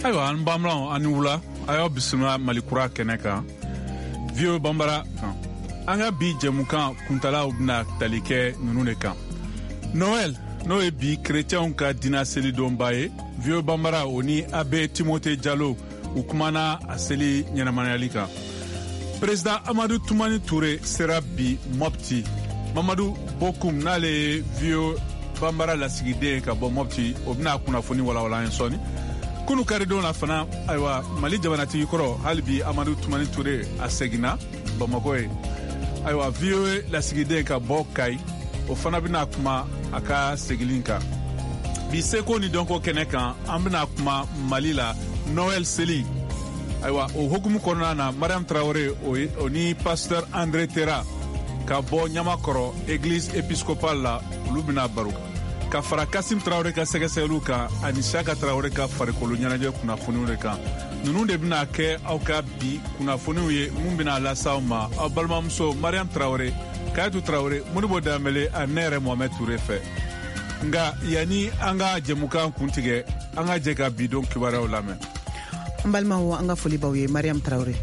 Ayiwa an bamlan ani wula ayo bisimila malikura kɛnɛ kan Vieux Bambara kan an ka bi jɛmukan kuntalaw bɛna tali kɛ ninnu de kan Noël n'o ye bi chrétienw ka dina selidonba ye Vieux Bambara o ni Abbé Timothée Diallo u kumana a seli ɲɛnamanayali kan Président Amadou Toumani Touré sera bi Mopti Mamadou Bokoum n'ale ye Vieux Bambara lasigiden ka bɔ Mopti o bɛna kunnafoni walawala an ye sɔnni kunu karidon la fana ayiwa Mali jamanatigi kɔrɔ hali bi Amadou Toumani Touré a seginna Bamako ye ayiwa Vieux lasigiden ka bɔ Kayi o fana bɛna kuma a ka segili kan bi seko ni dɔnko kɛnɛ kan an bɛna kuma Mali la Noël seli ayiwa o hukumu kɔnɔna na Mariam Traoré o ni pasteur André Terra ka bɔ Ɲamakɔrɔ église épiscopale la olu bɛna baro ka fara Kasim Traoré ka sɛgɛsɛgɛliw kan ani Saka Traoré ka farikolo ɲɛnajɛ kunnafoniw de kan ninnu de bɛna kɛ aw ka bi kunnafoniw ye mun bɛna lase aw ma aw balimamuso Mariam Traoré Kayetu Traoré Modibo Dembélé ani ne yɛrɛ Mohamed Touré fɛ nga yani an ka jɛmukan kuntigɛ an ka jɛ ka bidon kibaruyaw lamɛn an balimaw an ka foli b'aw ye Mariam Traoré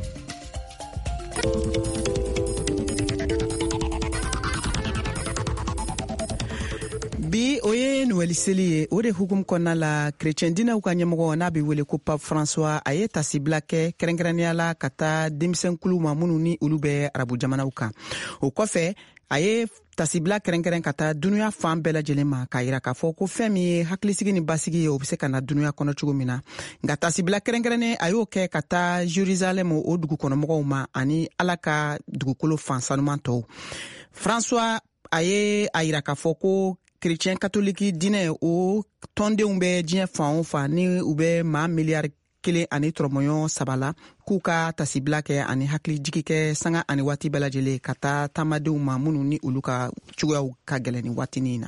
bi o ye Noël seli ye o de hukum kɔnɔna la chrétien dinɛw ka ɲɛmɔgɔ n'a bɛ wele ko Pape François a ye tasibila kɛ kɛrɛnkɛrɛnnenya la ka taa denmisɛnkulu ma minnu ni olu bɛ arabu jamanaw kan o kɔfɛ a ye tasibila kɛrɛnkɛrɛn ka taa dunuya fan bɛɛ lajɛlen ma k'a yira k'a fɔ ko fɛn min ye hakilisigi ni basigi ye o bɛ se ka na dunuya kɔnɔ cogo min na nka tasibila kɛrɛnkɛrɛnnen a y'o kɛ ka taa Jerusalem o dugukɔnɔmɔgɔw ma ani Ala ka dugukolo fan sanuman tɔw François a ye a yira k'a fɔ ko chrétien katoliki dinɛ o tɔndenw bɛ diɲɛ fan o fan ni u bɛ maa miliyari 1 ani tɔrɔmɔɲɔ 3 la k'u ka tasibila kɛ ani hakilijigi kɛ sanga ani waati bɛɛ lajɛlen ka taa taamadenw ma minnu ni olu ka cogoyaw ka gɛlɛn ni waatinin na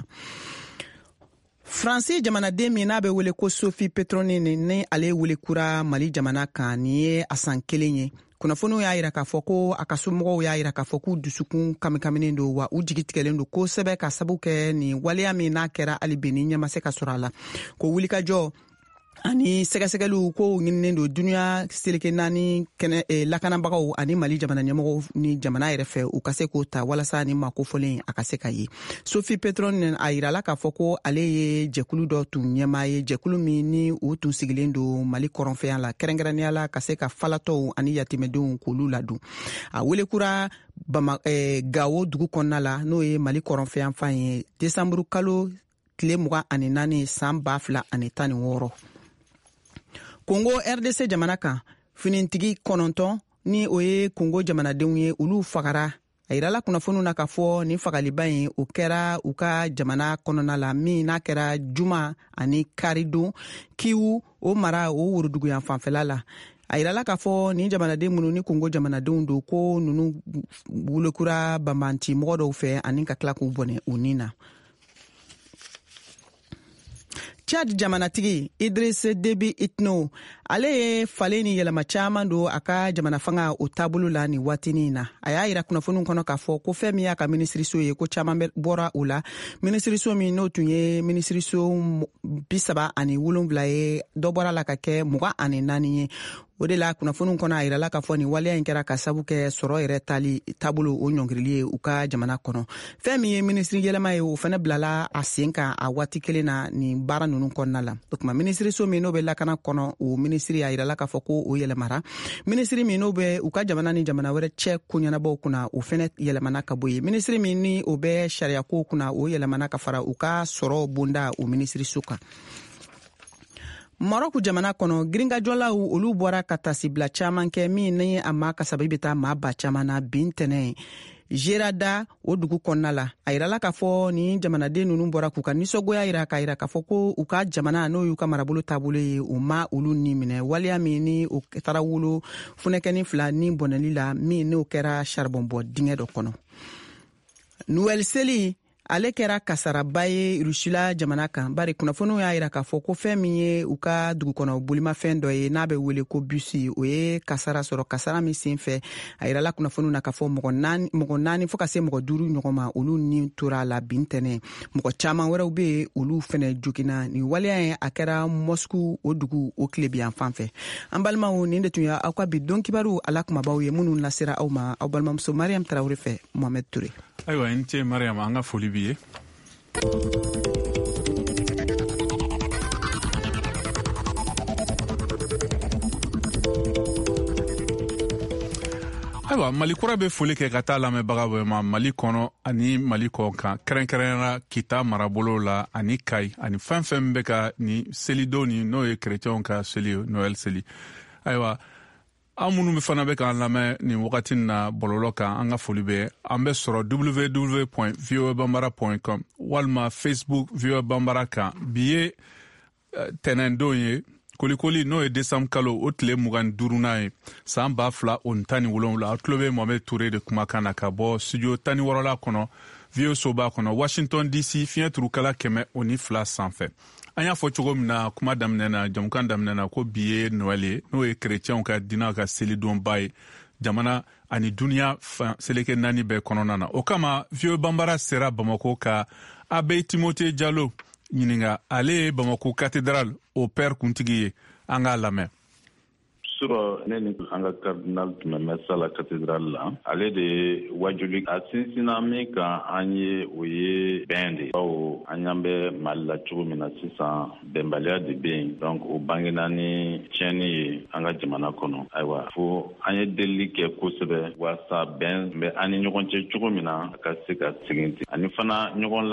Faransi jamanaden min n'a bɛ wele ko Sophie Petroni ni ale wele kura Mali jamana kan ni ye a san 1 ye kunnafoniw y'a yira k'a fɔ ko a ka somɔgɔw y'a yira k'a fɔ k'u dusukun kamikaminen don wa u jigi tigɛlen don kosɛbɛ ka sabu kɛ ni waleya min n'a kɛra hali bi ni ɲɛ ma se ka sɔrɔ a la ko wulikajɔ ani sɛgɛsɛgɛliw ko ɲininen don dunuya seleke naani lakanabagaw ani Mali jamana ɲɛmɔgɔw ni jamana yɛrɛ fɛ u ka se k'o ta walasa ni makofɔlen a ka se ka ye Sophie Petron a yirala k'a fɔ ko ale ye jɛkulu dɔ tun ɲɛmaa ye jɛkulu min ni u tun sigilen don Mali kɔrɔnfɛya la kɛrɛnkɛrɛnnenya la ka se ka falatɔw ani yatimɛdenw k'olu ladon a welekura Gawo dugu kɔnɔna la n'o ye Mali kɔrɔnfɛyan fan ye desanburu kalo tile 24 san 2016 Congo RDC jamana kan finintigi 9 ni o ye Congo jamanadenw ye olu fagara a yirala kunnafoniw na k'a fɔ ni fagaliba in o kɛra u ka jamana kɔnɔna la min n'a kɛra Juma ani Karidon Kiwu o mara o woroduguyan fanfɛla la a yirala k'a fɔ ni jamanaden minnu ni Congo jamanadenw don ko nunu wulekura banbanti mɔgɔ dɔw fɛ ani ka tila k'u bɔnɛ u ni na Chad jamanatigi Idriss Déby Itno ale ye falen ni yɛlɛma caman don a ka jamana fanga o taabolo la ni waatinin na a y'a yira kunnafoniw kɔnɔ k'a fɔ ko fɛn min y'a ka minisiriso ye ko caman bɔra o la minisiriso min n'o tun ye minisiriso 37 ye dɔ bɔra la ka kɛ 24 ye o de la kunnafoniw kɔnɔ a yirala k'a fɔ ni waleya in kɛra ka sabu kɛ sɔrɔ yɛrɛ taabolo o ɲɔngirili ye u ka jamana kɔnɔ fɛn min ye minisiri yɛlɛma ye o fana bilala a sen kan a waati kelen na ni baara ninnu kɔnɔna la o tuma minisiriso min n'o bɛ lakana kɔnɔ o minisiri a yirala k'a fɔ ko o yɛlɛmara minisiri min n'o bɛ u ka jamana ni jamana wɛrɛ cɛ ko ɲɛnabɔw kunna o fana yɛlɛmana ka bɔ yen minisiri min ni o bɛ sariyakow kunna o yɛlɛmana ka fara u ka sɔrɔ bonda o minisiriso kan Marɔku jamana kɔnɔ girinkajɔlaw olu bɔra ka tasibila caman kɛ min ni a ma ka sababu bɛ taa maa ba caman na bin tɛnɛ Jerada o dugu kɔnɔna la a yirala k'a fɔ ni jamanaden ninnu bɔra k'u ka nisɔngoya yira k'a yira k'a fɔ ko u ka jamana n'o y'u ka marabolo taabolo ye u ma olu ni minɛ waleya min ni o taara wolo funɛkɛnin 2 ni bɔnɛli la min n'o kɛra charbon bɔ dingɛ dɔ kɔnɔ Noël seli ale kɛra kasaraba ye rusila jamana kan bari kunnafoniw y'a yira k'a fɔ ko fɛn min ye u ka dugukɔnɔ bolimafɛn dɔ ye n'a bɛ wele ko busi o ye kasara sɔrɔ kasara min sen fɛ a yirala kunnafoniw na k'a fɔ mɔgɔ naani fɔɔ ka se mɔgɔ 5 ɲɔgɔn ma olu ni tora la bin tɛnɛ mɔgɔ caman wɛrɛw be yen olu fɛnɛ jogina ni waleya ye a kɛra Moscou o dugu o tilebiyan fan fɛ an balimaw nin de tun y' aw ka bi don kibaru ala kumabaw ye minnu lasera aw ma aw balimamuso Mariam Tarawele fɛ Mohamed Touré. Ayiwa n cɛ Mariam an ka foli b'i ye. Ayiwa Mali kura bɛ foli kɛ ka taa lamɛnbaga bɛɛ ma Mali kɔnɔ ani Mali kɔ kan kɛrɛnkɛrɛnyara Kita marabolo la ani Kayi ani fɛn fɛn bɛ ka ni selidon ni n'o ye chrétienw ka seli ye Noël seli. Ayiwa an minnu fana bɛ k'an lamɛn nin wagati na bɔlɔlɔ kan an ka foli bɛ an bɛ sɔrɔ www.voabambara.com walima Facebook VOA Bambara kan bi ye tɛnɛndon ye kolikoli n'o ye décembre kalo o tile 25nan ye san 2017 a tulo bɛ Mohamed Touré de kumakan na ka bɔ studio 16 kɔnɔ VOA soba kɔnɔ Washington DC fiɲɛ turukala 102 sanfɛ. An y'a fɔ cogo min na kuma daminɛ na jamukan daminɛ na ko bi ye Noël ye n'o ye chrétienw ka diinɛ ka selidonba ye jamana ani duniya seleke 4 bɛɛ kɔnɔna na. O kama VOA Bambara sera Bamako ka Abbé Timothée Diallo ɲininka ale ye Bamako cathédrale au père kuntigi ye an k'a lamɛn. Sura ne ni an ka cardinal tun bɛ Sala cathédrale la ale de wajuli a sinsinna min kan an ye o ye bɛn de bawo an y'an bɛ Mali la cogo min na sisan bɛnbaliya de bɛ yen donc o bangena ni tiɲɛni ye an ka jamana kɔnɔ ayiwa fo an ye delili kɛ kosɛbɛ waasa bɛn bɛ an ni ɲɔgɔn cɛ cogo min na a ka se ka segin ten ani fana ɲɔgɔn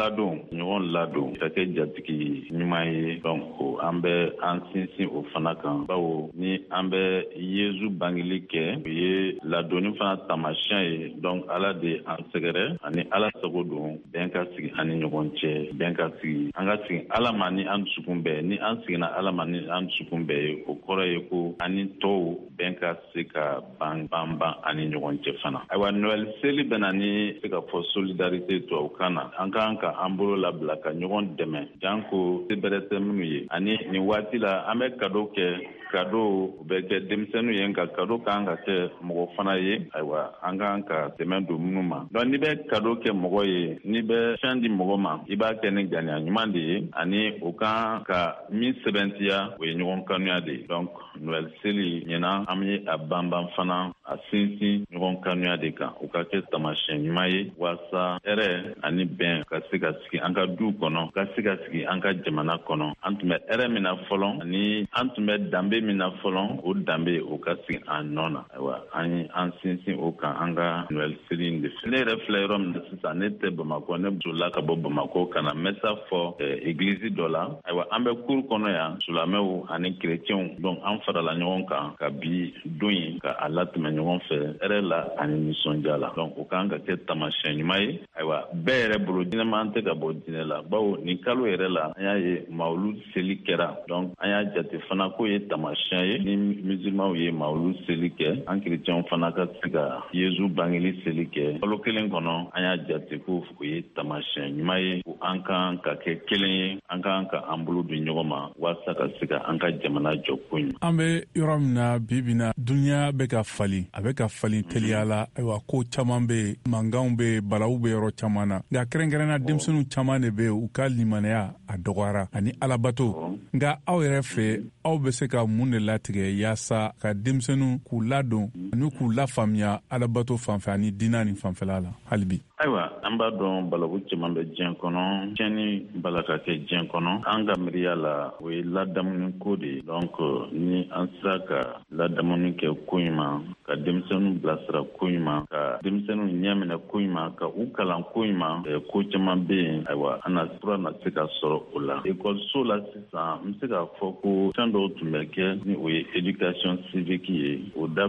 ladon ka kɛ jatigi ɲuman ye donc an bɛ an sinsin o fana kan bawo ni an bɛ Yezu bangeli kɛ o ye ladonni fana tamasiyɛn ye donc Ala de an sɛgɛrɛ ani Ala sago don bɛn ka sigi an ni ɲɔgɔn cɛ bɛn ka sigi an ka sigi Ala ma ni an dusukun bɛɛ ni an sigina Ala ma ni an dusukun bɛɛ ye o kɔrɔ ye ko an ni tɔw bɛn ka se ka ban an ni ɲɔgɔn cɛ fana ayiwa Noël seli bɛna ni se ka fɔ solidarité tubabukan na an kan ka an bolo labila ka ɲɔgɔn dɛmɛ janko se bɛrɛ tɛ minnu ye ani nin waati la an bɛ cadeau kɛ cadeau bɛ kɛ denmisɛnninw ye nka cadeau kan ka kɛ mɔgɔ fana ye ayiwa an kan ka dɛmɛ don minnu ma donc n'i bɛ cadeau kɛ mɔgɔ ye n'i bɛ fɛn di mɔgɔ ma i b'a kɛ ni ganiya ɲuman de ye ani o kan ka min sɛbɛntiya o ye ɲɔgɔn kanuya de ye donc Noël seli ɲɛna an bɛ a banban fana a sinsin ɲɔgɔn kanuya de kan o ka kɛ tamasiyɛn ɲuman ye waasa hɛrɛ ani bɛn ka se ka sigi an ka duw kɔnɔ ka se ka sigi an ka jamana kɔnɔ an tun bɛ hɛrɛ min na fɔlɔ ani an tun bɛ danbe min na fɔlɔ o danbe o ka sigi an nɔ na ayiwa an sinsin o kan an ka Noël seli in de fɛ ne yɛrɛ filɛ yɔrɔ min na sisan ne tɛ Bamakɔ ne bolila ka bɔ Bamakɔ ka na mɛsa fɔ église dɔ la ayiwa an bɛ cour kɔnɔ yan silamɛw ani chrétienw donc an farala ɲɔgɔn kan ka bi don in ka a latɛmɛ ɲɔgɔn fɛ hɛrɛ la ani nisɔndiya la donc o kan ka kɛ tamasiyɛn ɲuman ye ayiwa bɛɛ yɛrɛ bolo diinɛma an tɛ ka bɔ diinɛ la bawo nin kalo yɛrɛ la an y'a ye mawulud seli kɛra donc an y'a jate fana k'o ye tamasiyɛn ye ni musulmanw ye mawulud seli kɛ an chrétienw fana ka se ka Yezu bangeli seli kɛ kalo kelen kɔnɔ an y'a jate ko o ye tamasiyɛn ɲuman ye ko an kan ka kɛ kelen ye an kan ka an bolo di ɲɔgɔn ma waasa ka se ka an ka jamana jɔ ko ɲuman an bɛ yɔrɔ min na bi na duniya bɛ ka fali a bɛ ka fali teliya la ayiwa ko caman bɛ yen mankanw bɛ yen balawu bɛ yɔrɔ caman na nka kɛrɛnkɛrɛnna denmisɛnninw caman de bɛ yen u ka limanaya a dɔgɔyara ani alabato nka aw yɛrɛ fɛ aw bɛ se ka mun de latigɛ yaasa ka denmisɛnninw k'u ladon ani k'u lafaamuya alabato fanfɛ ani diinɛ ni fanfɛla la hali bi. Ayiwa an b'a dɔn balawu caman bɛ diɲɛ kɔnɔ tiɲɛni bala ka kɛ diɲɛ kɔnɔ an ka miiriya la o ye ladamuni ko de ye donc ni an sera ka ladamuni kɛ ko ɲuman ka denmisɛnninw bilasira ko ɲuman ka denmisɛnninw ɲɛminɛ ko ɲuman ka u kalan ko ɲuman ko caman bɛ yen ayiwa an na fura na se ka sɔrɔ o la ekɔliso la sisan n bɛ se k'a fɔ ko fɛn dɔw tun bɛ kɛ ni o ye éducation civique ye o dabilara yɔrɔ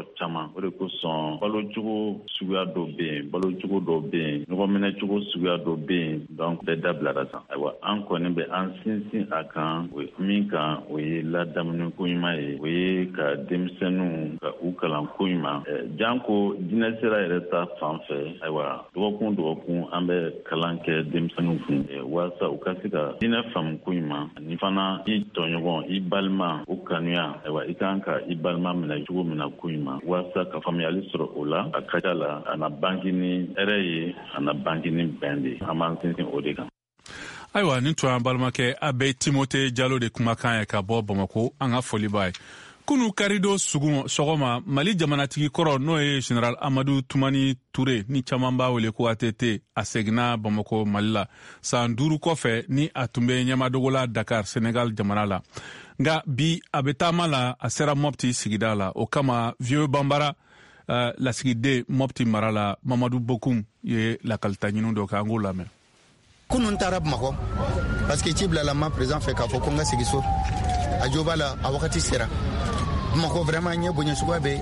yɔrɔ caman. O de kosɔn balo cogo suguya dɔ bɛ yen, balo cogo dɔ bɛ yen, ɲɔgɔn minɛ cogo suguya dɔ bɛ yen. Donc bɛɛ dabilara tan. Ayiwa an kɔni bɛ an sinsin a kan min kan o ye ladamu ko ɲuman ye, o ye ka denmisɛnninw ka u kalan ko ɲuman. Janko diinɛ sira yɛrɛ ta fan fɛ, ayiwa dɔgɔkun an bɛ kalan kɛ denmisɛnninw kun walasa u ka se ka diinɛ faamu ko ɲuman. Ani fana i tɔɲɔgɔn, i balima, o kanuya, ayiwa i kan ka i balima minɛ cogo min na ko ɲuman walasa ka faamuyali sɔrɔ o la. A ka ca la a na bangi ni hɛrɛ ye, a na bangi ni bɛn de. An b'an sinsin o de kan. Ayiwa nin tun y'an balimakɛ a bɛ Timote Jalo de kumakan ye ka bɔ Bamako. An ka foli b'a ye. Kunu karido sɔgɔma Mali jamanatigi kɔrɔ n'o ye Général Amadou Toumani Touré ni caman b'a wele ko ATT a seginna Bamako Mali la san 5 kɔfɛ ni a tun bɛ ɲɛmadogo la Dakar Sénégal jamana la. Nka bi a bɛ taama la a sera Mopti sigida la. O kama Vieux Bambara lasigiden Mopti mara la Mamadou Bokoum ye lakalita ɲini dɔ kɛ an k'o lamɛn. Kunun taara Bamakɔ parce que ci bilala ma président fɛ k'a fɔ ko n ka segin so a jo b'a la a wagati sera. Bamakɔ vraiment ɲɛ bonya suguya bɛ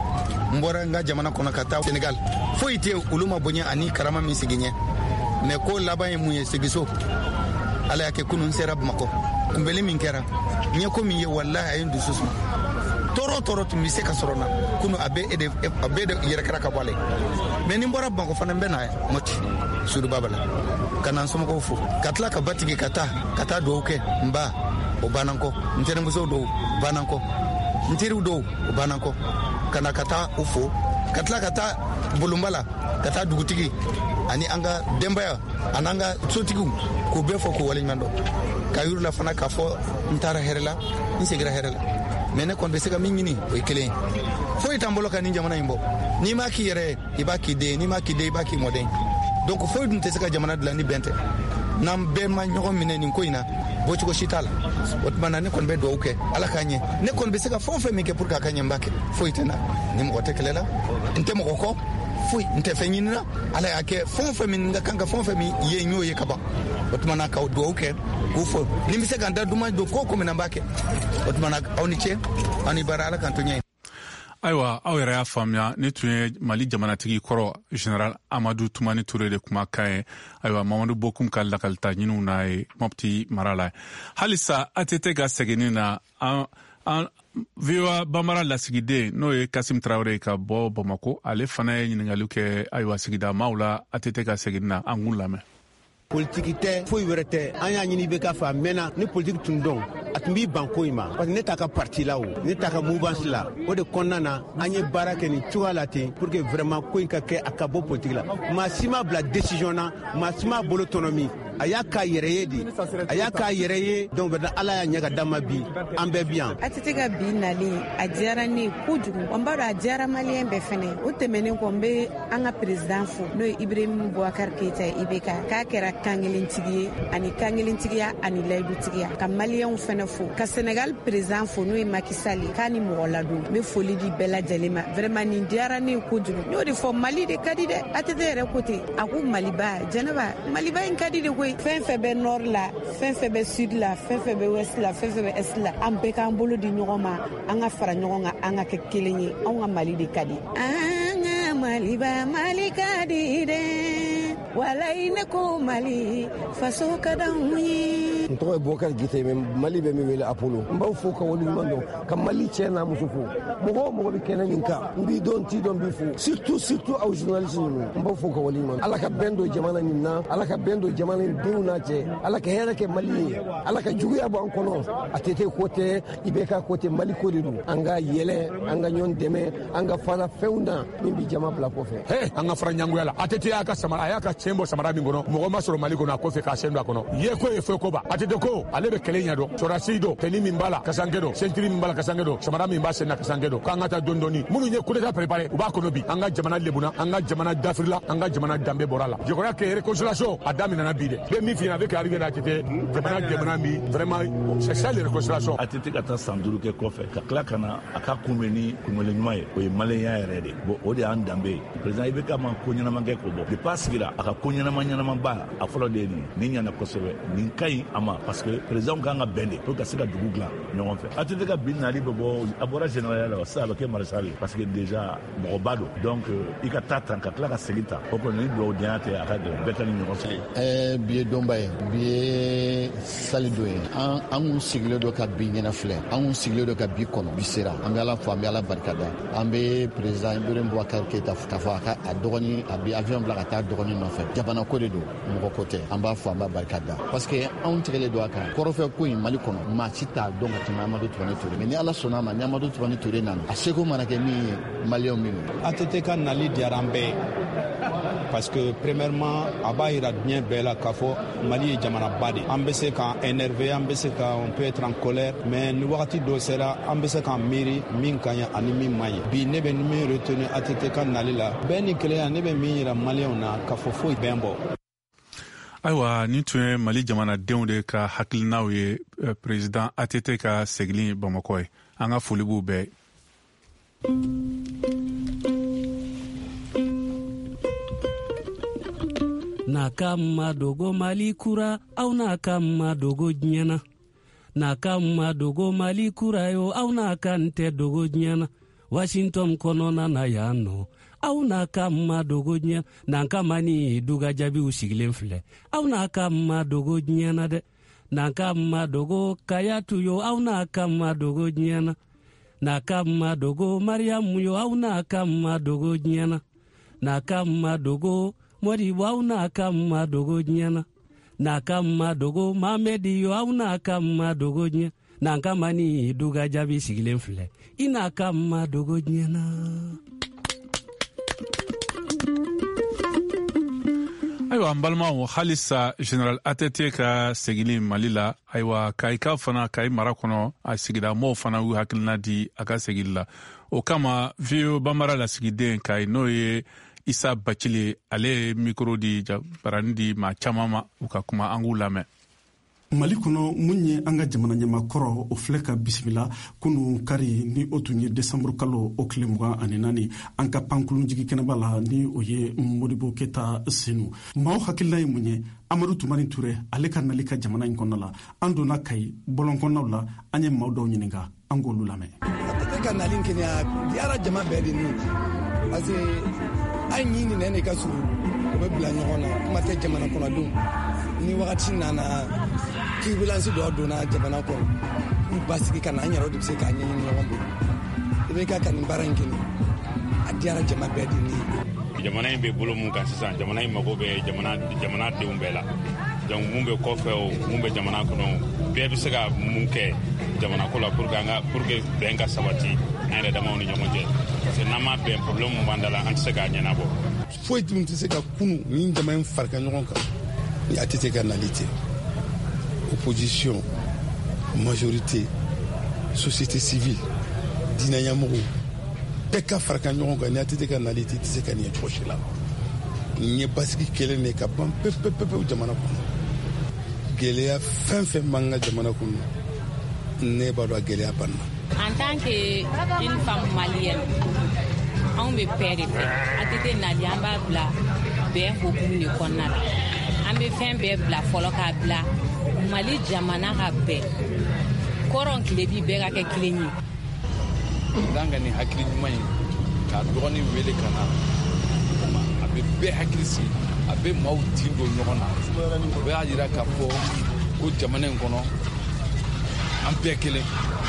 n bɔra n ka jamana kɔnɔ ka taa Sénégal foyi tɛ olu ma bonya ani karama min sigi ɲɛ mais ko laban ye mun ye segin so ala y'a kɛ kunun sera Bamakɔ kunbɛli min kɛra ɲɛ ko min ye wallahi a ye n dusu suma tɔɔrɔ tun bɛ se ka sɔrɔ n na kunu a bɛ de yɛrɛ kɛra ka bɔ ale mais ni n bɔra Bamakɔ fana n bɛ na Moti Suruba la ka na n somɔgɔw fo ka tila ka batigi ka taa dugawu kɛ n ba o banna n kɔ n tɛnɛmuso dɔw banna n kɔ n teriw dɔw o banna n kɔ ka na ka taa u fo ka tila ka taa bolonba la ka taa dugutigi ani an ka denbaya ani an ka sotigiw k'u bɛɛ fɔ k'u waleɲuman dɔn ka yir'u la fana k'a fɔ n taara hɛrɛ la n segira hɛrɛ la mais ne kɔni bɛ se ka min ɲini o ye kelen ye foyi t'an bolo ka nin jamana in bɔ n'i m'a k'i yɛrɛ ye i b'a k'i den n'i m'a k'i den i b'a k'i mɔden donc foyi dun tɛ se ka jamana dilan ni bɛn tɛ n'an bɛɛ ma ɲɔgɔn minɛ nin ko in na bɔcogo si t'a la o tuma na ne kɔni bɛ dugawu kɛ ala k'a ɲɛ ne kɔni bɛ se ka fɛn o fɛn min kɛ pour que a ka ɲɛ n b'a kɛ foyi tɛ na ni mɔgɔ tɛ kɛlɛ la n tɛ mɔgɔ kɔ foyi n tɛ fɛn ɲinina ala y'a kɛ fɛn o fɛn min ka kan ka fɛn o fɛn min ye n y'o ye ka ban o tuma na ka dugawu kɛ k'u fɔ ni bɛ se ka n da duman don ko min na n b'a kɛ o tuma na aw ni ce aw ni baara ala k'an to ɲɛ. Ayiwa aw yɛrɛ y'a faamuya ne tun ye Mali jamanatigi kɔrɔ Général Amadou Toumani Touré de kumakan ye. Ayiwa Mamadou Bokoum ka lakalita ɲiniw n'a ye Mopti mara la. Halisa ATT ka seginni na VOA Bambara lasigiden n'o ye Kasim Traoré ka bɔ Bamako ale fana ye ɲininkali kɛ ayiwa sigida maaw la ATT ka seginni na an k'u lamɛn. Politique tɛ foyi wɛrɛ tɛ an y'a ɲini bɛ ka fɔ a mɛnna ni politique tun dɔn a tun b'i ban ko in ma parce que ne t'a ka parti la o ne t'a ka mouvance la o de kɔnɔna na an ye baara kɛ nin cogoya la ten pour que vraiment ko in ka kɛ a ka bɔ politique la maa si ma bila décision na maa si ma bolo tɔnɔ min a y'a k'a yɛrɛ ye de a y'a k'a yɛrɛ ye donc ala y'a ɲɛ ka d'a ma bi an bɛɛ bi yan. ATT ka bi nali a diyara ne ye kojugu an b'a dɔn a diyara maliyɛn bɛɛ fɛnɛ o tɛmɛnen kɔ n bɛ an ka président fo n'o ye Ibrahim Boubacar Keita ye IBK k'a kɛra kankelentigi ye ani kankelentigiya ani layidutigiya ka maliyɛnw fɛnɛ fo ka Sénégal président fo n'o ye Macky Sall k'a ni mɔgɔ ladon n bɛ foli di bɛɛ lajɛlen ma vraiment nin diyara ne ye kojugu n y'o de fɔ Mali de ka di dɛ ATT yɛrɛ ko ten a ko Maliba Jɛnɛba Maliba in ka di de koyi fɛn fɛn bɛ nord la fɛn fɛn bɛ sud la fɛn fɛn bɛ ouest la fɛn fɛn bɛ est la an bɛɛ k'an bolo di ɲɔgɔn ma an ka fara ɲɔgɔn kan an ka kɛ kelen ye anw ka Mali de ka di an ka Maliba Mali ka di dɛ walayi ne ko Mali faso ka d'anw ye. n tɔgɔ ye Bokar Gite mais Mali bɛ min wele Apollo n b'aw fo ka waleɲuman dɔn ka Mali cɛ n'a muso fo mɔgɔ o mɔgɔ bɛ kɛnɛ nin kan n b'i dɔn n t'i dɔn n b'i fo surtout aw journaliste ninnu n b'aw fo ka waleɲuman ala ka bɛn don jamana nin na ala ka bɛn don jamana in denw n'a cɛ ala ka hɛrɛ kɛ Mali ye ala ka juguya bɔ an kɔnɔ ATT ko tɛ IBK ko tɛ Mali ko de don an ka yɛlɛ an ka ɲɔgɔn dɛmɛ an ka fara fɛnw na min bɛ jama bila kɔfɛ. An ka fara ɲangoya la ATT y'a ka samara a y'a ka cɛn bɔ samara min kɔnɔ mɔgɔ ma sɔrɔ Mali kɔnɔ a kɔfɛ k'a sɛn don a kɔnɔ ye ko ye fɛn ko ba ATT ko ale bɛ kɛlɛ ɲɛ dɔn sɔrɔdasi dɔn tɛni min b'a la kasankɛ dɔn sentiri min b'a la kasankɛ dɔn samara min b'a sen na kasankɛ dɔn k'an ka taa dɔɔni dɔɔni minnu ye coup d'état préparé u b'a kɔnɔ bi an ka jamana lebuna an ka jamana dafirila an ka jamana danbe bɔra la je crois que réconciliation a daminɛna bi dɛ bɛ min f'i ɲɛna a bɛ kɛ arrivé na ATT jamana dɛmɛna min vraiment c'est ça la réconciliation. ATT ka taa san 5 kɛ kɔfɛ ka tila ka na a ka kunbɛn ni kunbɛnni ɲuman ye o ye maliyɛnya yɛrɛ de bon o de y'an danbe ye président IBK ma ko ɲɛnama kɛ k'o bɔ depuis a sigira a ka ka ko ɲɛnama ba a fɔlɔ de ye nin ɲana kosɛbɛ nin ka ɲi a ma parce que président kan ka bɛn de pour ka se ka dugu dilan ɲɔgɔn fɛ ATT ka bin nali bɛ bɔ a bɔra général la sisan a bɛ kɛ maréchal ye parce que déjà mɔgɔba don donc i ka taa tan ka tila ka segin ta o kɔni ni dugawudenya tɛ a ka gɛlɛn bɛɛ ka ni ɲɔgɔn sɔrɔ. Bi ye donba ye bi ye sali dɔ ye an kun sigilen don ka bi ɲɛna filɛ an kun sigilen don ka bi kɔnɔ bi sera an bɛ Ala fo an bɛ Ala barikada an bɛ président Ibrahim Boubacar Keita k'a fɔ a dɔgɔnin a bi avion bila ka taa dɔgɔnin nɔfɛ jamana ko de don mɔgɔ ko tɛ an b'a fɔ an b'a barikada parce que anw tigɛlen don a kan kɔrɔfɛ ko in Mali kɔnɔ maa si t'a dɔn ka tɛmɛ Amadou Tumani Ture mais ni Ala sɔnna ma ni Amadou Tumani Ture nana a seko mana kɛ min ye maliyɛnw min ye. ATT ka nali diyara an bɛɛ parce que premièrement a b'a yira diɲɛ bɛɛ la k'a fɔ Mali ye jamanaba de an bɛ se k'an énerver an bɛ se ka on peut être en colère mais ni wagati dɔ sera an bɛ se k'an miiri min ka ɲi ani min man ɲi bi ne bɛ min retenu ATT ka nali la bɛɛ ni kelenya ne bɛ min yira maliyɛnw na k'a fɔ foyi bɛn bɔ. Ayiwa nin tun ye Mali jamanadenw de ka hakilinaw ye président ATT ka segili Bamakɔ ye an ka foli b'u bɛɛ. n'a ka ma dogo Mali kura aw n'a ka ma dogo diɲɛna n'a ka ma dogo Mali kura yo aw n'a ka n tɛ dogo diɲɛna Washington kɔnɔna na yan nɔ aw n'a ka ma dogo diɲɛna n'an ka mani duga jabiw sigilen filɛ aw n'a ka ma dogo diɲɛna dɛ n'an ka ma dogo Kayatu yo aw n'a ka ma dogo diɲɛna n'a ka ma dogo Mariamu yo aw n'a ka ma dogo diɲɛna n'a ka ma dogo Modibo aw n'a ka ma dogo diɲɛna n'a ka ma dogo Mamedi yo aw n'a ka ma dogo diɲɛ n'an ka mani duga jabi sigilen filɛ i n'a ka ma dogo diɲɛna. Ayiwa an balimaw halisa General ATT ka segili Mali la ayiwa Kayika fana Kayi mara kɔnɔ a sigida mɔgɔw fana y'u hakilina di a ka segili la o kama VOA Bambara lasigiden Kayi n'o ye Isa Bacili ale ye micro di barani di maa caman ma u ka kuma an k'u lamɛn. Mali kɔnɔ mun ye an ka jamana ɲɛmakɔrɔ o filɛ ka bisimila kunu kari ni o tun ye décembre kalo o tile 24 an ka pankulun jigi kɛnɛba la ni o ye Modibo Keita senu maaw hakilina ye mun ye Amadou Tumani Ture ale ka nali ka jamana in kɔnɔ la an donna Kayi bɔlɔnkɔnɔnaw la an ye maaw dɔw ɲininka an k'olu lamɛn. ATT ka nali kɛnɛ a diyara jama bɛɛ de ni parce que an ɲini nɛnɛ ka surun o bɛ bila ɲɔgɔn na kuma tɛ jamana kɔnɔdenw ni wagati nana turbulence dɔ donna jamana kɔnɔ k'u basigi ka na an yɛrɛ de bɛ se k'a ɲɛɲini ɲɔgɔn bolo i bɛ ka nin baara in kɛ a diyara jama bɛɛ de ni jamana in bɛ bolo mun kan sisan jamana in mago bɛ jamana denw bɛɛ la donc mun bɛ kɔfɛ o mun bɛ jamana kɔnɔ bɛɛ bɛ se ka mun kɛ jamana ko la pour que bɛn ka sabati an yɛrɛ damaw ni ɲɔgɔn cɛ parce que n'an ma bɛn problème mun b'an da la an tɛ se k'a ɲɛnabɔ. foyi tun tɛ se ka kunu ni jama in farika ɲɔgɔn kan ni ATT ka nali tɛ opposition majorité société civile diinɛ ɲɛmɔgɔw bɛɛ ka farika ɲɔgɔn kan ni ATT ka nali tɛ se ka nin ye cogo si la nin ye basigi kelen de ka ban pewu jamana kɔnɔ gɛlɛya fɛn fɛn b'an ka jamana kɔnɔ ne b'a dɔn a gɛlɛya banna. En tant qu'une femme malienne, anw bɛ bɛɛ de fɛ ATT nali an b'a bila bɛn hokumu de kɔnɔna la an bɛ fɛn bɛɛ bila fɔlɔ k'a bila Mali jamana ka bɛn kɔrɔn tile bi bɛɛ ka kɛ kelen ye. N'an ka nin hakili ɲuman ye k'a dɔgɔnin wele ka na a bɛ bɛɛ hakili sigi a bɛ maaw tin don ɲɔgɔn na o b'a jira k'a fɔ ko jamana in kɔnɔ an bɛɛ kelen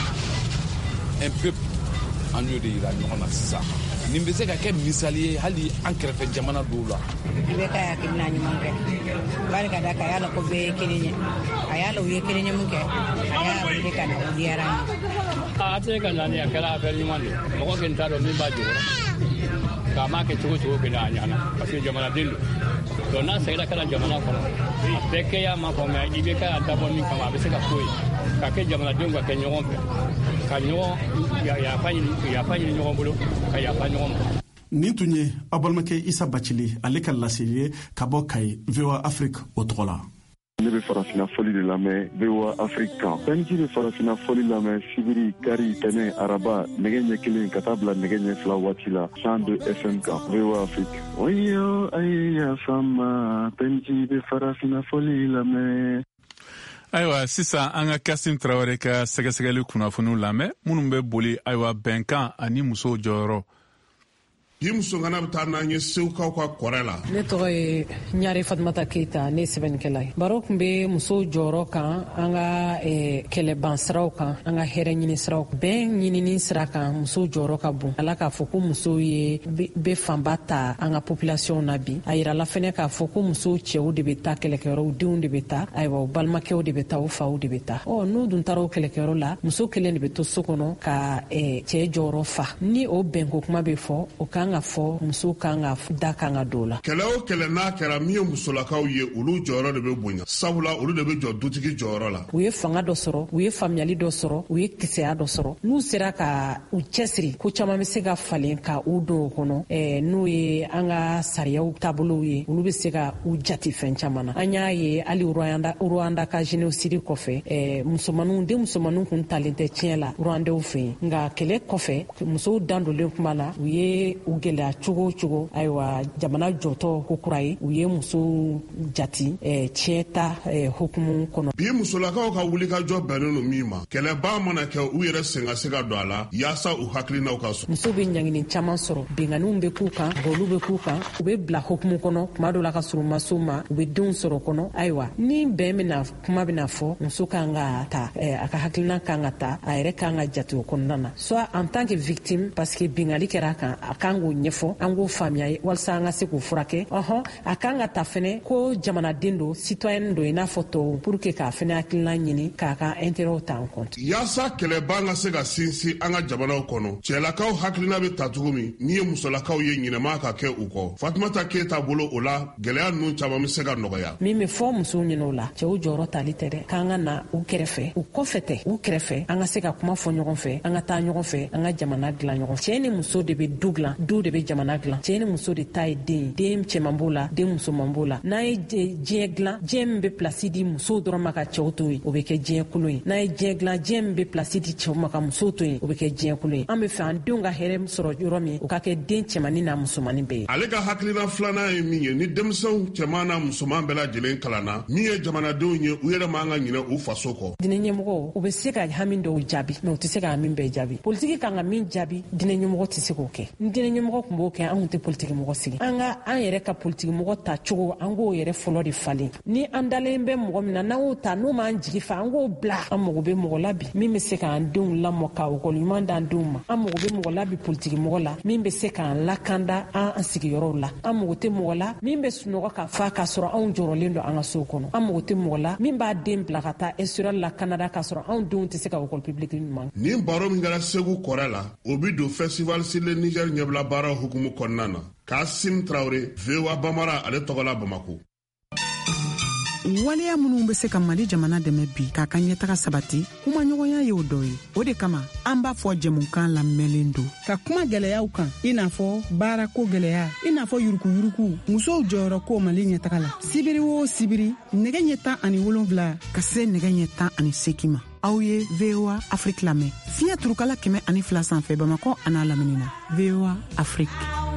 un peuple an y'o de yira ɲɔgɔn na sisan nin bɛ se ka kɛ misali ye hali an kɛrɛfɛ jamana dɔw la. I bɛ ka hakilina ɲuman kɛ bari ka da ka y'a la ko bɛɛ ye kelen ye a y'a la u ye kelen ye mun kɛ a y'a wele ka na o diyara an ye. ATT ka nani a kɛra affaire ɲuman de mɔgɔ kelen t'a dɔn min b'a jukɔrɔ k'a ma kɛ cogo cogo kelen a ɲana parce que jamanaden don donc n'a seginna ka na jamana kɔnɔ a bɛɛ kɛya ma fɔ mais i bɛ ka dabɔ min kama a bɛ se ka k'o ye ka kɛ jamanadenw ka kɛ ɲɔgɔn fɛ ka ɲɔgɔn yafa ɲini ɲɔgɔn bolo ka yafa ɲɔgɔn ma. Nin tun ye a balimakɛ Isa Bacili ale ka laseli ye ka bɔ Kayi VOA Afrique o tɔgɔ la. ne bɛ farafina fɔli de lamɛn VOA Afrique kan. Fɛnji bɛ farafina fɔli lamɛn sibiri, kari, tɛnɛ, araba, nɛgɛ ɲɛ 1 ka taa bila nɛgɛ ɲɛ 2 waati la 102 FM kan. VOA Afrique. Oyo ayi fama, fɛnji bɛ farafina fɔli lamɛn. Ayiwa sisan an ka Kasim Traoré ka sɛgɛsɛgɛli kunnafoniw lamɛn minnu bɛ boli ayiwa bɛnkan ani musow jɔyɔrɔ. Bi musongana bɛ taa n'an ye Sewukaw ka kɔrɛ la. Ne tɔgɔ ye Ɲare Fatumata Keyita, ne ye sɛbɛnnikɛla ye. Baro tun bɛ musow jɔyɔrɔ kan an ka kɛlɛban siraw kan, an ka hɛrɛ ɲini siraw kan. Bɛn ɲinini sira kan musow jɔyɔrɔ ka bon. Ala k'a fɔ ko musow ye bɛ fanba ta an ka population na bi. A yirala fɛnɛ k'a fɔ ko musow cɛw de bɛ taa kɛlɛkɛyɔrɔw, denw de bɛ taa, ayiwa balimakɛw de bɛ taa, u faw de bɛ taa. N'u dun taara o kɛlɛkɛyɔrɔ la, muso kelen de bɛ to so kɔnɔ ka cɛ jɔyɔrɔ fa. Ni o bɛnko kuma bɛ fɔ, o kan ka fɔ muso kan ka da kan ka don la. Kɛlɛ o kɛlɛ n'a kɛra min ye musolakaw ye, olu jɔyɔrɔ de bɛ bonya. Sabula olu de bɛ jɔ dutigi jɔyɔrɔ la. U ye fanga dɔ sɔrɔ, u ye faamuyali dɔ sɔrɔ, u ye kisɛya dɔ sɔrɔ. N'u sera ka u cɛsiri, ko caman bɛ se ka falen ka u don o kɔnɔ. N'o ye an ka sariyaw taabolow ye, olu bɛ se ka u jate fɛn caman na. An y'a ye hali Rwanda ka génocide kɔfɛ, den musomaninw kun talen tɛ tiɲɛ la Rwandaw fɛ yen. Nka kɛlɛ kɔfɛ, musow dan donnen kuma na, u ye u gɛlɛya cogo o cogo. Ayiwa jamana jɔtɔ ko kura ye, u ye musow jati tiɲɛ ta hukumu kɔnɔ. Bi musolakaw ka wulikajɔ bɛnnen no min ma, kɛlɛba mana kɛ u yɛrɛ sen ka se ka don a la yaasa u hakilinaw ka sɔrɔ. Musow bɛ ɲangini caman sɔrɔ, benganiw bɛ k'u kan, bɔlu bɛ k'u kan, u bɛ bila hukumu kɔnɔ, kuma dɔ la ka sɔrɔ u ma s'o ma, u bɛ denw sɔrɔ kɔnɔ. Ayiwa ni bɛn bɛna kuma bɛna fɔ, muso kan ka ta, a ka hakilina kan ka ta, a yɛrɛ kan ka jate o kɔnɔna na. Soit en tant que victime, parce que bengali kɛra a kan, a kan k'o ɲɛfɔ, an k'o faamuya walasa an ka se k'o furakɛ. A kan ka ta fɛnɛ ko jamanaden don, citoyen don i n'a fɔ tɔw, pour que k'a fɛnɛ hakilina ɲini k'a ka intérêt ta en compte. Yaasa kɛlɛba ka se ka sinsin an ka jamanaw kɔnɔ, cɛlakaw hakilina bɛ ta cogo min ni ye musolakaw ye ɲinɛma ka kɛ u kɔ. Fatumata Keyita bolo o la gɛlɛya ninnu caman bɛ se ka nɔgɔya. Min bɛ fɔ musow ɲɛna o la, cɛw jɔyɔrɔ tali tɛ dɛ, k'an ka na u kɛrɛfɛ, u kɔfɛ tɛ, u kɛrɛfɛ, an ka se ka kuma fɔ ɲɔgɔn fɛ, an ka taa ɲɔgɔn fɛ, an ka jamana dilan ɲɔgɔn fɛ. Cɛ ni muso de bɛ du dilan, du de bɛ jamana dilan. Cɛ ni muso de ta ye den cɛman b'o la, den musoman b'o la. N'a ye diɲɛ dilan, diɲɛ min bɛ pilasi di musow dɔrɔn ma ka cɛw to yen, o bɛ kɛ diɲɛ kolon ye. N'a ye diɲɛ dilan, diɲɛ min bɛ pilasi di cɛw ma ka musow to yen, o bɛ kɛ diɲɛ kolon ye. An bɛ fɛ an denw ka hɛrɛ sɔrɔ yɔrɔ min, o ka kɛ den cɛmannin n'a musomannin bɛɛ ye. Ale ka hakilina filanan ye min ye, ni denmisɛnw cɛman n'a musoman bɛɛ lajɛlen kalanna, min ye jamanadenw ye, u yɛrɛ man ka ɲinɛ u faso kɔ. Diinɛ ɲɛmɔgɔ, u bɛ se ka hami dɔw jaabi, mais u tɛ se ka hami bɛɛ jaabi. Politiki kan ka min jaabi, diinɛ ɲɛmɔgɔ tɛ se k'o kɛ. Ni diinɛ ɲɛmɔgɔ tun b'o kɛ, an tun tɛ politiki mɔgɔ sigi. An yɛrɛ ka politiki mɔgɔ ta cogo, an k'o yɛrɛ fɔlɔ de falen. Ni an dalen bɛ mɔgɔ min na, n'an y'o ta, n'o m'an jigi fa, an k'o bila. An mago bɛ mɔgɔ la bi min bɛ se k'an denw lamɔ ka ekɔli ɲuman d'an denw ma. An mago bɛ mɔgɔ la bi politiki mɔgɔ la min bɛ se k'an lakanda an sigiyɔrɔw la. An mago tɛ mɔgɔ la min bɛ sunɔgɔ ka fa k'a sɔrɔ anw jɔrɔlen don an ka sow kɔnɔ. An mago tɛ mɔgɔ la min b'a den bila ka taa Israël la Canada k'a sɔrɔ anw denw tɛ se ka ekɔli publique ɲuman. Nin baro min kɛra Segu kɔrɛ la, o bi don Festival sur le Niger ɲɛbila baara hukumu kɔnɔna na. Kasim Traoré, VOA Bambara, ale tɔgɔla Bamako. Waleya minnu bɛ se ka Mali jamana dɛmɛ bi k'a ka ɲɛtaga sabati, kuma ɲɔgɔnya ye o dɔ ye. O de kama an b'a fɔ jɛmukan lamɛnlen don ka kuma gɛlɛyaw kan, i n'a fɔ baarako gɛlɛya, i n'a fɔ yurukuyuruku, musow jɔyɔrɔ ko Mali ɲɛtaga la. Sibiri o sibiri nɛgɛ ɲɛ 17 ka se nɛgɛ ɲɛ 18 ma. Aw ye VOA Afrique lamɛn fiɲɛ turukala 102 sanfɛ Bamakɔ an'a lamini na. VOA Afrique.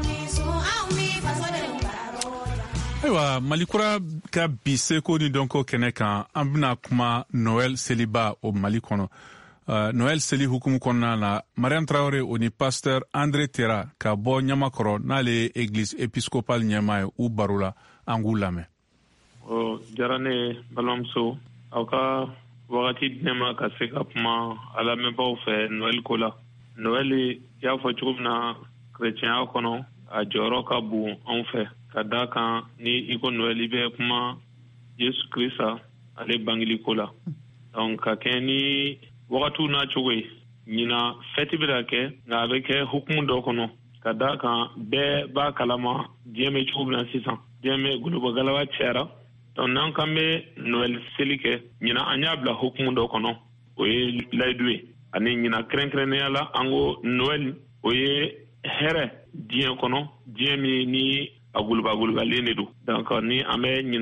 Ayiwa Malikura ka bi seko ni dɔnko kɛnɛ kan an bɛna kuma Noël seliba o Mali kɔnɔ. Noël seli hukumu kɔnɔna na Mariam Traoré o ni pasteur André Terra ka bɔ Ɲamakɔrɔ n'ale ye église épiscopale ɲɛmaa ye u baro la an k'u lamɛn. Diyara ne balimamuso aw ka wagati di ne ma ka se ka kuma a lamɛnbaaw fɛ Noël ko la. Noël y'a fɔ cogo min na chrétienya kɔnɔ a jɔyɔrɔ ka bon anw fɛ. Ka da kan ni i ko Noël i bɛ kuma Yesu Krista ale bangeli ko la. Donc ka kɛ ni wagatiw n'a cogo ye ɲina fɛti bɛ ka kɛ nka a bɛ kɛ hukumu dɔ kɔnɔ ka da kan bɛɛ b'a kalama diɲɛ bɛ cogo min na sisan diɲɛ bɛ golobagalaba cayara. Donc n'an kan bɛ Noël seli kɛ ɲina an y'a bila hukumu dɔ kɔnɔ o ye layidu ye ani ɲina kɛrɛnkɛrɛnnenya la an ko Noël o ye hɛrɛ diɲɛ kɔnɔ diɲɛ min ni a gulubagulubalen de don. Donc ni an bɛ ɲina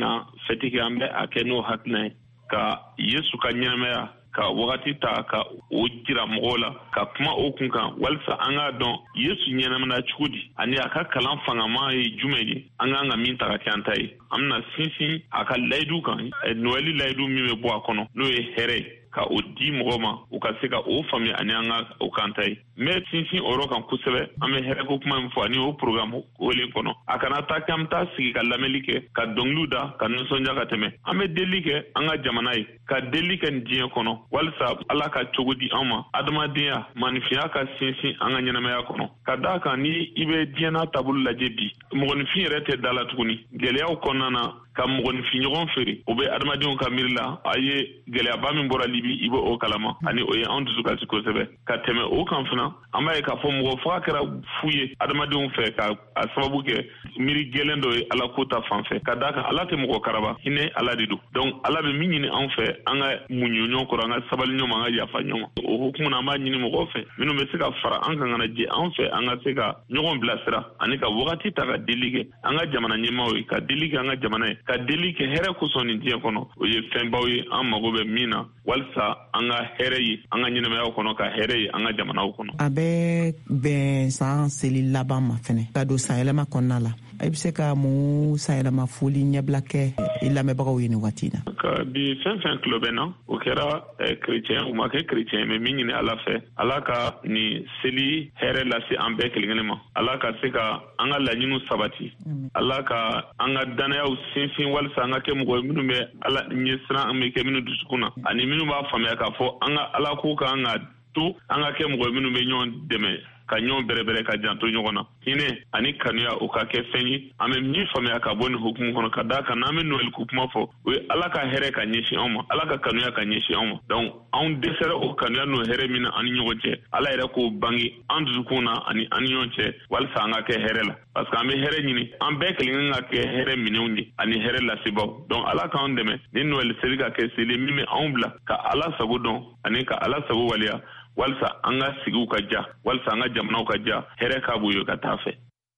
fɛti kɛ an bɛ a kɛ n'o hakilina ye ka Yesu ka ɲɛnamaya ka wagati ta ka o jira mɔgɔw la ka kuma o kun kan walisa an k'a dɔn Yesu ɲɛnamina cogo di ani a ka kalan fangama ye jumɛn ye an k'an ka min ta ka kɛ an ta ye an bɛna sinsin a ka layidu kan Noël layidu min bɛ bɔ a kɔnɔ n'o ye hɛrɛ ye ka o di mɔgɔ ma u ka se ka o faamuya ani an ka o kan ta ye mais sinsin o yɔrɔ kan kosɛbɛ an bɛ hɛrɛ ko kuma min fɔ ani o programme wele kɔnɔ a kana taa k'an bɛ taa sigi ka lamɛnli kɛ ka dɔnkiliw da ka nisɔndiya ka tɛmɛ an bɛ deli kɛ an ka jamana ye ka deli kɛ nin diɲɛ kɔnɔ walisa Ala ka cogo di an ma adamadenya maanifinya ka sinsin an ka ɲɛnamaya kɔnɔ ka d'a kan ni i bɛ diɲɛ n'a taabolo lajɛ bi mɔgɔninfin yɛrɛ tɛ da la tuguni gɛlɛyaw kɔnɔna na ka mɔgɔninfin ɲɔgɔn feere o bɛ adamadenw ka miiri la a ye gɛlɛyaba min bɔra Libi i bɛ o kalama ani o ye anw dusu kasi kosɛbɛ ka tɛmɛ o kan fana an b'a ye k'a fɔ mɔgɔ faga kɛra fu ye adamadenw fɛ ka a sababu kɛ miiri gɛlɛn dɔ ye Ala ko ta fan fɛ ka d'a kan Ala tɛ mɔgɔ karaba hinɛ Ala de don donc Ala bɛ min ɲini an fɛ an ka muɲu ɲɔgɔn kɔrɔ an ka sabali ɲɔgɔn an ka yafa ɲɔgɔn o hukumu na an b'a ɲini mɔgɔw fɛ minnu bɛ se ka fara an kan kana jɛ an fɛ an ka se ka ɲɔgɔn bilasira ani ka wagati ta ka deli kɛ an ka jamana ɲɛmaaw ye ka deli kɛ an ka jamana ye ka deli kɛ hɛrɛ kosɔn nin diɲɛ kɔnɔ o ye fɛnbaw ye an mago bɛ min na walisa an ka hɛrɛ ye an ka ɲɛnamayaw kɔnɔ ka hɛrɛ ye an ka jamanaw kɔnɔ a bɛ bɛn san seli laban ma fɛnɛ ka don sanyɛlɛma kɔnɔna la i bɛ se ka mun sanyɛlɛma foli ɲɛbila kɛ i lamɛnbagaw ye nin waati in na ka bi fɛn fɛn tulo bɛ na o kɛra chrétien u ma kɛ chrétien mais min ɲini Ala fɛ Ala ka nin seli hɛrɛ lase an bɛɛ kelen kelen ma Ala ka se ka an ka laɲiniw sabati Ala ka an ka danayaw sinsin walisa an ka kɛ mɔgɔ minnu bɛ Ala ɲɛsiran an bɛ kɛ minnu dusukun na ani minnu b'a faamuya k'a fɔ an ka Ala ko kan ka to an ka kɛ mɔgɔ minnu bɛ ɲɔgɔn dɛmɛ ka ɲɔgɔn bɛrɛbɛrɛ ka janto ɲɔgɔn na hinɛ ani kanuya o ka kɛ fɛn ye an bɛ min faamuya ka bɔ nin hukumu kɔnɔ ka d'a kan n'an bɛ Noël ko kuma fɔ o ye Ala ka hɛrɛ ka ɲɛsin anw ma Ala ka kanuya ka ɲɛsin anw ma donc anw dɛsɛra o kanuya n'o hɛrɛ min na an ni ɲɔgɔn cɛ Ala yɛrɛ k'o bange an dusukun na ani an ni ɲɔgɔn cɛ walisa an ka kɛ hɛrɛ la parce que an bɛ hɛrɛ ɲini an bɛɛ kelen ka kɛ hɛrɛ minɛnw ye ani hɛrɛ lasebaaw donc Ala k'an dɛmɛ ni Noël seli ka kɛ seli min bɛ anw bila ka Ala sago dɔn ani ka Ala sago waleya walisa an ka sigiw ka ja walisa an ka jamanaw ka ja hɛrɛ ka b'u ye ka taa fɛ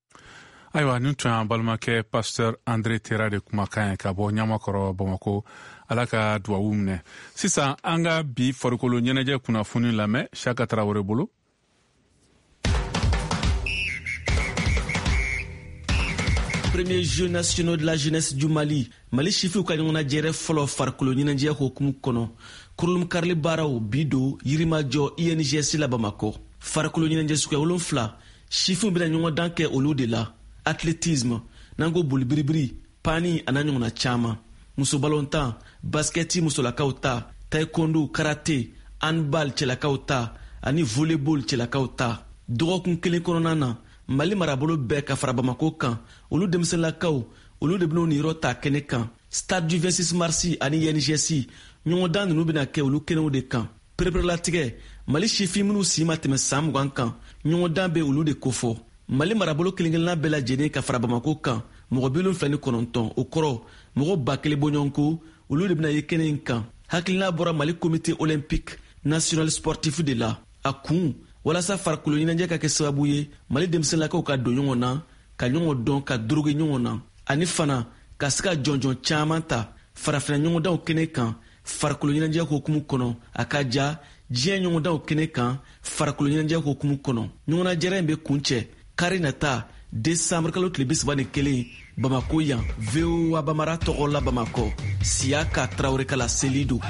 ayiwa nin tun y'an balimakɛ pasteur André Tera de kumakan ye ka bɔ Ɲamakɔrɔ Bamako Ala ka duwawu minɛ sisan an ka bi farikolo ɲɛnajɛ kunnafoni lamɛn Chaka Tarawele bolo Premier Jeux nationaux de la jeunesse du Mali sifiw ka ɲɔgɔnna jɛrɛ fɔlɔ farikolo ɲɛnajɛ hukumu kɔnɔ kurulum karili baaraw bido yirimajɔ INGS la Bamako farikolo ɲɛnajɛ suguya 7 sifiw bɛna ɲɔgɔn dan kɛ olu de la athlétisme nango boli biribiri pani ana ɲɔgɔnna caman muso balontan basketi musolakaw ta taekwondo karate handball cɛlakaw ta ani volleyball cɛlakaw ta dɔgɔkun kelen kɔnɔna na Mali marabolo bɛɛ ka fara Bamako kan olu denmisɛnlakaw olu de bɛn'o niyɔrɔ ta kɛnɛ kan stade du 26 mars ani INGS ɲɔgɔndan ninnu bɛna kɛ olu kɛnɛw de kan pereperelatigɛ Mali sifin minnu si ma tɛmɛ san 20 kan ɲɔgɔndan bɛ olu de kofɔ Mali marabolo kelen-kelenna bɛɛ lajɛlen ka fara Bamako kan mɔgɔ 79 o kɔrɔ mɔgɔ 1000 bɔɲɔgɔnko olu de bɛna ye kɛnɛ in kan hakilina bɔra Mali comité olympique national sportif de la a kun walasa farikolo ɲɛnajɛ ka kɛ sababu ye Mali denmisɛnlakaw ka don ɲɔgɔn na ka ɲɔgɔn dɔn ka droge ɲɔgɔn na ani fana ka se ka jɔnjɔn caman ta farafina ɲɔgɔndanw kɛnɛ kan farikolo ɲɛnajɛ hukumu kɔnɔ a ka ja diɲɛ ɲɔgɔndanw kɛnɛ kan farikolo ɲɛnajɛ hukumu kɔnɔ ɲɔgɔnnajɛrɛ in bɛ kun cɛ kari nata décembre kalo tile 31 Bamako yan VOA Bamara tɔgɔ la Bamakɔ Siaka Traoré kala seli do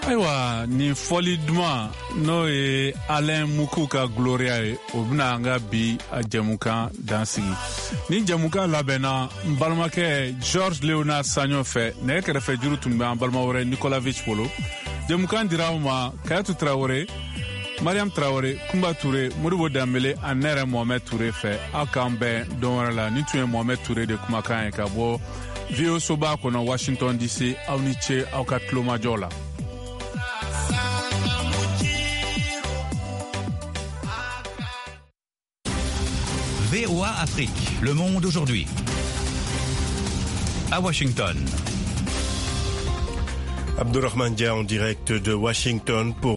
ayiwa nin fɔli duman n'o ye Alain Muku ka Gloria ye o bena an ka bi a jɛmukan dansigi ni jɛmukan labɛnna n balimakɛ George Leonard Sagnon fɛ nɛgɛ kɛrɛfɛ juru tun bɛ an balima wɛrɛ Nicolavich bolo jɛmukan dira aw ma Kayatu Traoré Mariam Traoré Kumba Touré Modibo Dambele ani ne yɛrɛ Mohamed Touré fɛ aw k'an bɛn don wɛrɛ la ni tun ye Mohamed Touré de kumakan ye ka bɔ VOA soba kɔnɔ Washington DC aw ni ce aw ka tulomajɔ la. VOA Afrique, le monde aujourd'hui. À Washington. Abdurrahman Dia en direct de Washington pour